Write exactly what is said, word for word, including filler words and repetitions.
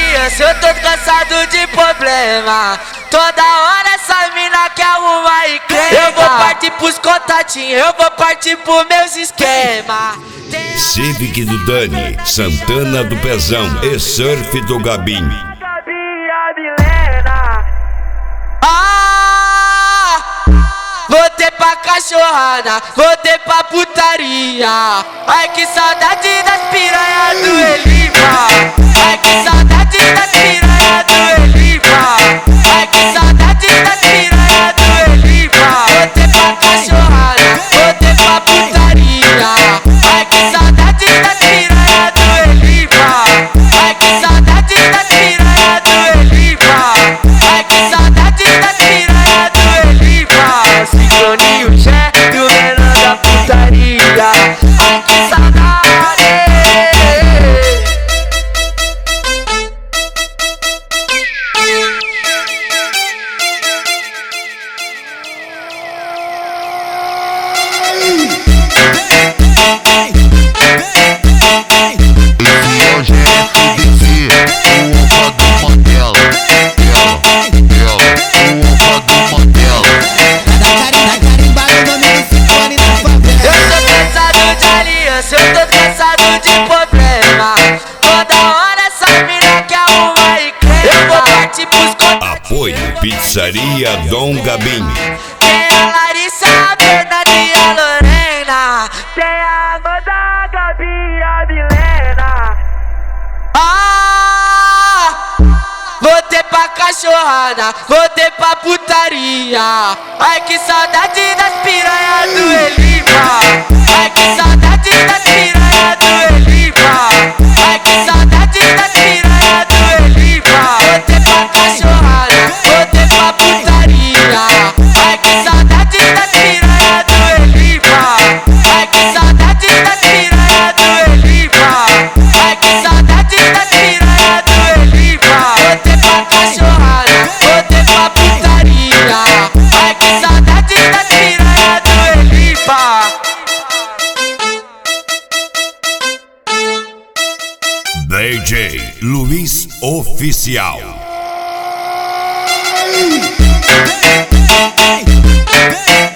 aliança, eu tô cansado de problema. Toda hora essa mina quer arrumar e crema. Eu vou partir pros contatinhos, eu vou partir pros meus esquemas. Civic do Dani, Santana do Pezão e Surf do Gabim. Ah, voltei pra cachorrada, voltei pra putaria. Ai que saudade das piranhas do Elipa. Ai que saudade das piranhas do Elipa. Ai que saudade das piranhas do Elipa. Voltei pra cachorrada, voltei pra putaria. Ai que saudade das piranhas do Elipa. Ai que saudade das piranhas do Elipa. Ai que saudade das piranhas do Elipa. Sincroninho Jé e o menor da putaria. Ai que saudade. Eu tô cansado de problema. Toda hora essa mina quer arrumar e crema. Eu vou partir pros contatinhos. Apoio Pizzaria Dom Gabim. Tem a Larissa, a Fernanda e a Lorena. Tem a Amanda, a Gabi e a Milena. Ah, voltei pra cachorrada, voltei pra putaria. Ai que saudade das piranhas do Elipa. Ai que saudade das piranhas do Elipa. Ai que saudade das piranhas do Elipa. Voltei pra cachorrada, voltei pra putaria. Ai que saudade das piranhas do Elipa. Ai que saudade das piranhas do Elipa. Ai que saudade das piranhas do Elipa. Voltei pra cachorrada, voltei pra putaria. Ai que saudade das piranhas do Elipa. D J Luiz Oficial.